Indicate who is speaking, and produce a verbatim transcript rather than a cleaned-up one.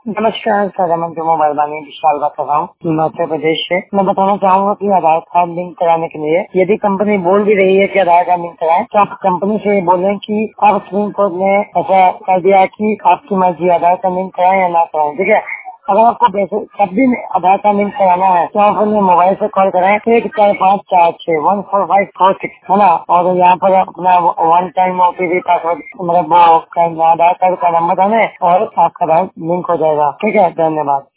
Speaker 1: नमस्कार सर, मैं जो मोबाइल बानी विशाल बात कर रहा हूँ हिमाचल प्रदेश से। मैं बताना चाहूंगा कि आधार कार्ड लिंक कराने के लिए यदि कंपनी बोल भी रही है कि आधार कार्ड लिंक कराएं, तो आप कंपनी से बोलें कि अब सुप्रीम कोर्ट ने ऐसा कर दिया कि आपकी मर्जी, आधार कार्ड लिंक कराएं या ना कराएं। ठीक है, अगर आपको वैसे तब भी आधार कार्ड लिंक कराना है तो आप अपने मोबाइल से कॉल कराएं एक चार पाँच चार छह one four five four six है ना, और यहाँ पर अपना वन टाइम ओटीपी पासवर्ड मतलब वो आधार कार्ड का नंबर डालें और आपका आधार लिंक हो जाएगा। ठीक है, धन्यवाद।